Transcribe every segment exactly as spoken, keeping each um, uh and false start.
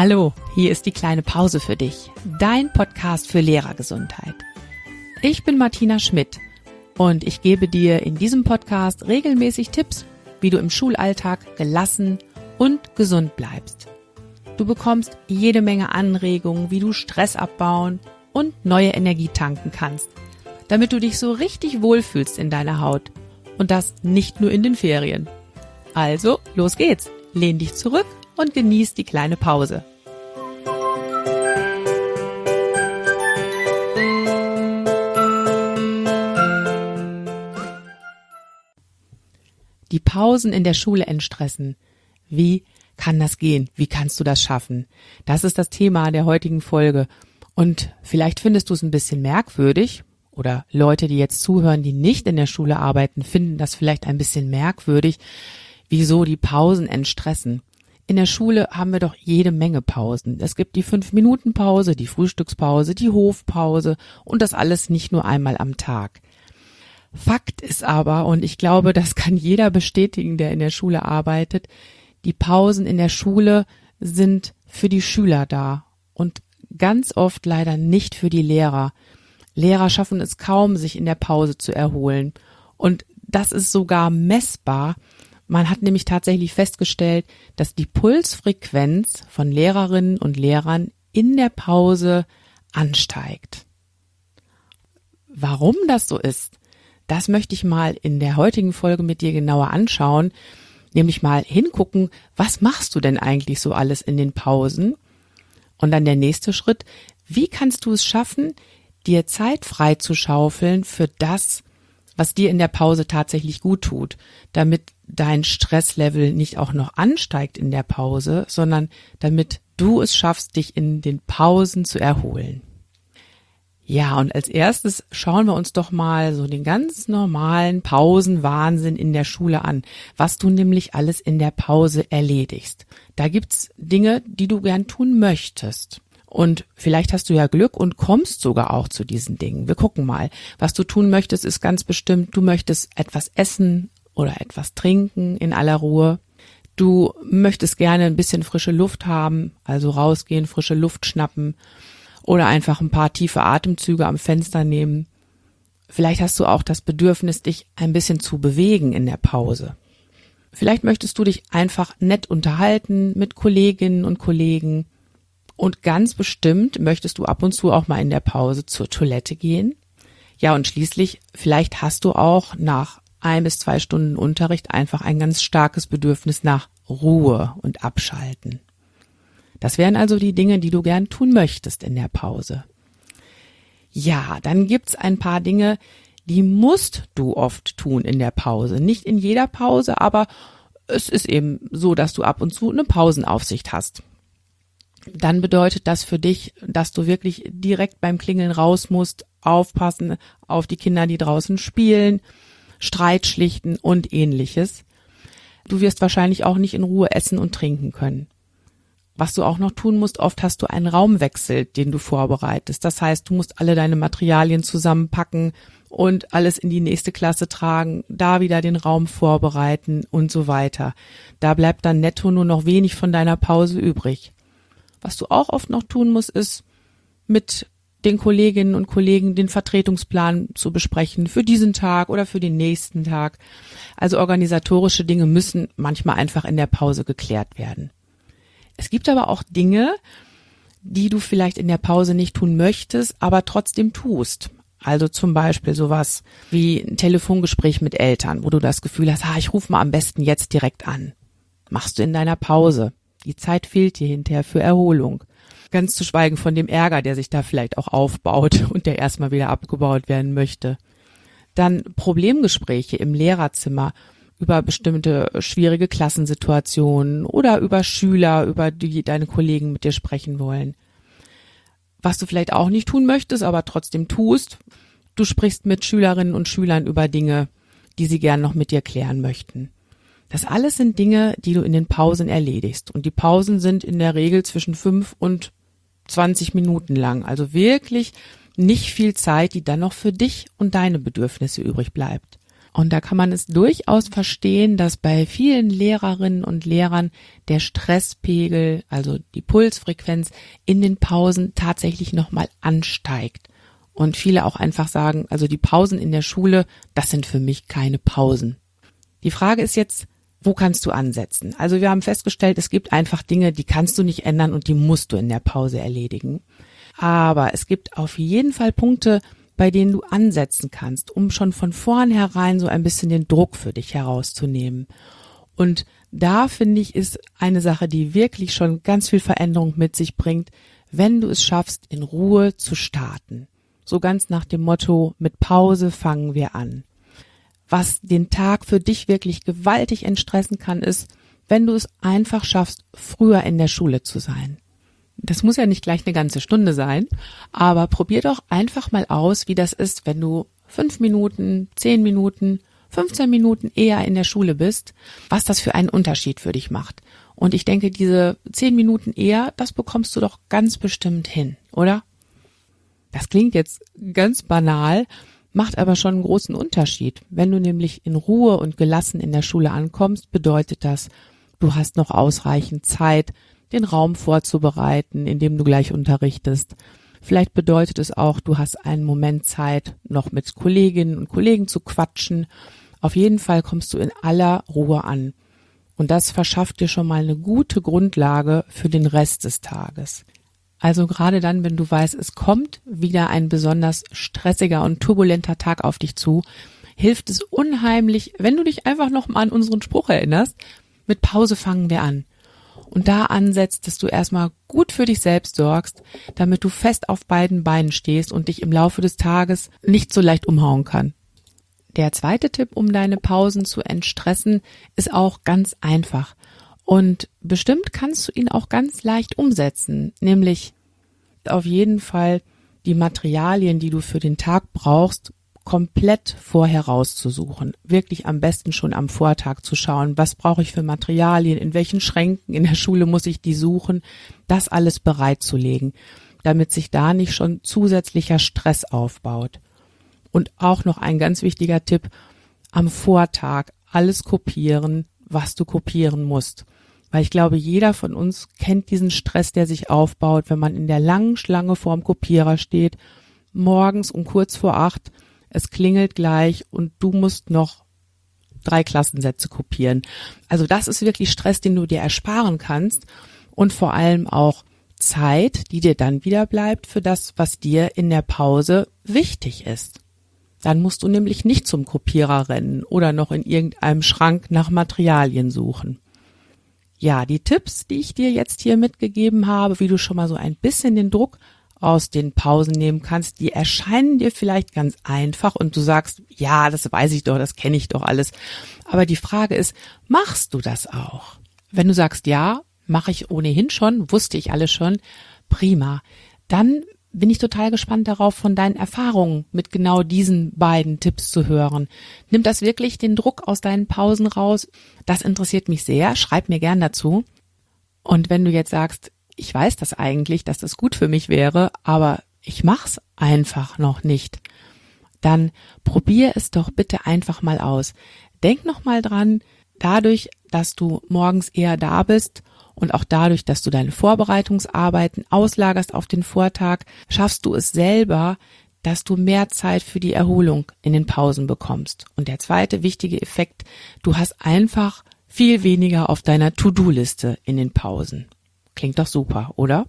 Hallo, hier ist die kleine Pause für dich, dein Podcast für Lehrergesundheit. Ich bin Martina Schmidt und ich gebe dir in diesem Podcast regelmäßig Tipps, wie du im Schulalltag gelassen und gesund bleibst. Du bekommst jede Menge Anregungen, wie du Stress abbauen und neue Energie tanken kannst, damit du dich so richtig wohlfühlst in deiner Haut und das nicht nur in den Ferien. Also, los geht's, lehn dich zurück und genieß die kleine Pause. Die Pausen in der Schule entstressen. Wie kann das gehen? Wie kannst du das schaffen? Das ist das Thema der heutigen Folge. Und vielleicht findest du es ein bisschen merkwürdig oder Leute, die jetzt zuhören, die nicht in der Schule arbeiten, finden das vielleicht ein bisschen merkwürdig, wieso die Pausen entstressen. In der Schule haben wir doch jede Menge Pausen. Es gibt die fünf-Minuten-Pause, die Frühstückspause, die Hofpause und das alles nicht nur einmal am Tag. Fakt ist aber, und ich glaube, das kann jeder bestätigen, der in der Schule arbeitet, die Pausen in der Schule sind für die Schüler da und ganz oft leider nicht für die Lehrer. Lehrer schaffen es kaum, sich in der Pause zu erholen. Und das ist sogar messbar. Man hat nämlich tatsächlich festgestellt, dass die Pulsfrequenz von Lehrerinnen und Lehrern in der Pause ansteigt. Warum das so ist, das möchte ich mal in der heutigen Folge mit dir genauer anschauen, nämlich mal hingucken, was machst du denn eigentlich so alles in den Pausen? Und dann der nächste Schritt, wie kannst du es schaffen, dir Zeit frei zu schaufeln für das, was dir in der Pause tatsächlich gut tut, damit dein Stresslevel nicht auch noch ansteigt in der Pause, sondern damit du es schaffst, dich in den Pausen zu erholen. Ja, und als erstes schauen wir uns doch mal so den ganz normalen Pausenwahnsinn in der Schule an, was du nämlich alles in der Pause erledigst. Da gibt's Dinge, die du gern tun möchtest. Und vielleicht hast du ja Glück und kommst sogar auch zu diesen Dingen. Wir gucken mal. Was du tun möchtest, ist ganz bestimmt, du möchtest etwas essen oder etwas trinken in aller Ruhe. Du möchtest gerne ein bisschen frische Luft haben, also rausgehen, frische Luft schnappen. Oder einfach ein paar tiefe Atemzüge am Fenster nehmen. Vielleicht hast du auch das Bedürfnis, dich ein bisschen zu bewegen in der Pause. Vielleicht möchtest du dich einfach nett unterhalten mit Kolleginnen und Kollegen. Und ganz bestimmt möchtest du ab und zu auch mal in der Pause zur Toilette gehen. Ja, und schließlich, vielleicht hast du auch nach ein bis zwei Stunden Unterricht einfach ein ganz starkes Bedürfnis nach Ruhe und Abschalten. Das wären also die Dinge, die du gern tun möchtest in der Pause. Ja, dann gibt's ein paar Dinge, die musst du oft tun in der Pause. Nicht in jeder Pause, aber es ist eben so, dass du ab und zu eine Pausenaufsicht hast. Dann bedeutet das für dich, dass du wirklich direkt beim Klingeln raus musst, aufpassen auf die Kinder, die draußen spielen, Streit schlichten und ähnliches. Du wirst wahrscheinlich auch nicht in Ruhe essen und trinken können. Was du auch noch tun musst, oft hast du einen Raumwechsel, den du vorbereitest. Das heißt, du musst alle deine Materialien zusammenpacken und alles in die nächste Klasse tragen, da wieder den Raum vorbereiten und so weiter. Da bleibt dann netto nur noch wenig von deiner Pause übrig. Was du auch oft noch tun musst, ist mit den Kolleginnen und Kollegen den Vertretungsplan zu besprechen für diesen Tag oder für den nächsten Tag. Also organisatorische Dinge müssen manchmal einfach in der Pause geklärt werden. Es gibt aber auch Dinge, die du vielleicht in der Pause nicht tun möchtest, aber trotzdem tust. Also zum Beispiel sowas wie ein Telefongespräch mit Eltern, wo du das Gefühl hast, ah, ich rufe mal am besten jetzt direkt an. Machst du in deiner Pause. Die Zeit fehlt dir hinterher für Erholung. Ganz zu schweigen von dem Ärger, der sich da vielleicht auch aufbaut und der erstmal wieder abgebaut werden möchte. Dann Problemgespräche im Lehrerzimmer über bestimmte schwierige Klassensituationen oder über Schüler, über die deine Kollegen mit dir sprechen wollen. Was du vielleicht auch nicht tun möchtest, aber trotzdem tust, du sprichst mit Schülerinnen und Schülern über Dinge, die sie gern noch mit dir klären möchten. Das alles sind Dinge, die du in den Pausen erledigst. Und die Pausen sind in der Regel zwischen fünf und zwanzig Minuten lang. Also wirklich nicht viel Zeit, die dann noch für dich und deine Bedürfnisse übrig bleibt. Und da kann man es durchaus verstehen, dass bei vielen Lehrerinnen und Lehrern der Stresspegel, also die Pulsfrequenz in den Pausen tatsächlich nochmal ansteigt. Und viele auch einfach sagen, also die Pausen in der Schule, das sind für mich keine Pausen. Die Frage ist jetzt, wo kannst du ansetzen? Also wir haben festgestellt, es gibt einfach Dinge, die kannst du nicht ändern und die musst du in der Pause erledigen. Aber es gibt auf jeden Fall Punkte, bei denen du ansetzen kannst, um schon von vornherein so ein bisschen den Druck für dich herauszunehmen. Und da finde ich, ist eine Sache, die wirklich schon ganz viel Veränderung mit sich bringt, wenn du es schaffst, in Ruhe zu starten. So ganz nach dem Motto, mit Pause fangen wir an. Was den Tag für dich wirklich gewaltig entstressen kann, ist, wenn du es einfach schaffst, früher in der Schule zu sein. Das muss ja nicht gleich eine ganze Stunde sein, aber probier doch einfach mal aus, wie das ist, wenn du fünf Minuten, zehn Minuten, fünfzehn Minuten eher in der Schule bist, was das für einen Unterschied für dich macht. Und ich denke, diese zehn Minuten eher, das bekommst du doch ganz bestimmt hin, oder? Das klingt jetzt ganz banal, macht aber schon einen großen Unterschied. Wenn du nämlich in Ruhe und gelassen in der Schule ankommst, bedeutet das, du hast noch ausreichend Zeit, den Raum vorzubereiten, in dem du gleich unterrichtest. Vielleicht bedeutet es auch, du hast einen Moment Zeit, noch mit Kolleginnen und Kollegen zu quatschen. Auf jeden Fall kommst du in aller Ruhe an. Und das verschafft dir schon mal eine gute Grundlage für den Rest des Tages. Also gerade dann, wenn du weißt, es kommt wieder ein besonders stressiger und turbulenter Tag auf dich zu, hilft es unheimlich, wenn du dich einfach noch mal an unseren Spruch erinnerst, mit Pause fangen wir an. Und da ansetzt, dass du erstmal gut für dich selbst sorgst, damit du fest auf beiden Beinen stehst und dich im Laufe des Tages nicht so leicht umhauen kann. Der zweite Tipp, um deine Pausen zu entstressen, ist auch ganz einfach. Und bestimmt kannst du ihn auch ganz leicht umsetzen, nämlich auf jeden Fall die Materialien, die du für den Tag brauchst, komplett vorher rauszusuchen. Wirklich am besten schon am Vortag zu schauen, was brauche ich für Materialien, in welchen Schränken in der Schule muss ich die suchen, das alles bereitzulegen, damit sich da nicht schon zusätzlicher Stress aufbaut. Und auch noch ein ganz wichtiger Tipp, am Vortag alles kopieren, was du kopieren musst. Weil ich glaube, jeder von uns kennt diesen Stress, der sich aufbaut, wenn man in der langen Schlange vorm Kopierer steht, morgens um kurz vor acht, es klingelt gleich und du musst noch drei Klassensätze kopieren. Also das ist wirklich Stress, den du dir ersparen kannst und vor allem auch Zeit, die dir dann wieder bleibt für das, was dir in der Pause wichtig ist. Dann musst du nämlich nicht zum Kopierer rennen oder noch in irgendeinem Schrank nach Materialien suchen. Ja, die Tipps, die ich dir jetzt hier mitgegeben habe, wie du schon mal so ein bisschen den Druck aus den Pausen nehmen kannst, die erscheinen dir vielleicht ganz einfach und du sagst, ja, das weiß ich doch, das kenne ich doch alles. Aber die Frage ist, machst du das auch? Wenn du sagst, ja, mache ich ohnehin schon, wusste ich alles schon, prima. Dann bin ich total gespannt darauf, von deinen Erfahrungen mit genau diesen beiden Tipps zu hören. Nimmt das wirklich den Druck aus deinen Pausen raus? Das interessiert mich sehr. Schreib mir gern dazu. Und wenn du jetzt sagst, ich weiß das eigentlich, dass das gut für mich wäre, aber ich mach's einfach noch nicht, dann probier es doch bitte einfach mal aus. Denk noch mal dran, dadurch, dass du morgens eher da bist und auch dadurch, dass du deine Vorbereitungsarbeiten auslagerst auf den Vortag, schaffst du es selber, dass du mehr Zeit für die Erholung in den Pausen bekommst. Und der zweite wichtige Effekt, du hast einfach viel weniger auf deiner To-Do-Liste in den Pausen. Klingt doch super, oder?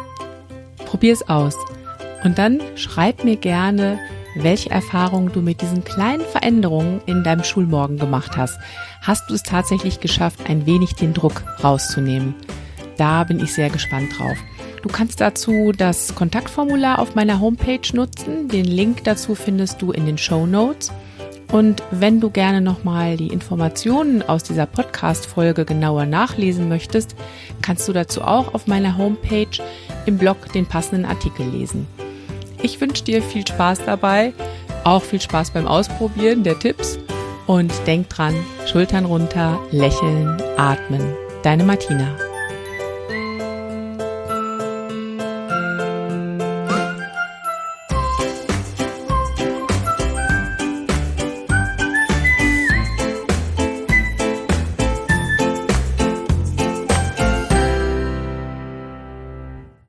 Probier es aus. Und dann schreib mir gerne, welche Erfahrungen du mit diesen kleinen Veränderungen in deinem Schulmorgen gemacht hast. Hast du es tatsächlich geschafft, ein wenig den Druck rauszunehmen? Da bin ich sehr gespannt drauf. Du kannst dazu das Kontaktformular auf meiner Homepage nutzen. Den Link dazu findest du in den Shownotes. Und wenn du gerne nochmal die Informationen aus dieser Podcast-Folge genauer nachlesen möchtest, kannst du dazu auch auf meiner Homepage im Blog den passenden Artikel lesen. Ich wünsche dir viel Spaß dabei, auch viel Spaß beim Ausprobieren der Tipps und denk dran, Schultern runter, lächeln, atmen. Deine Martina.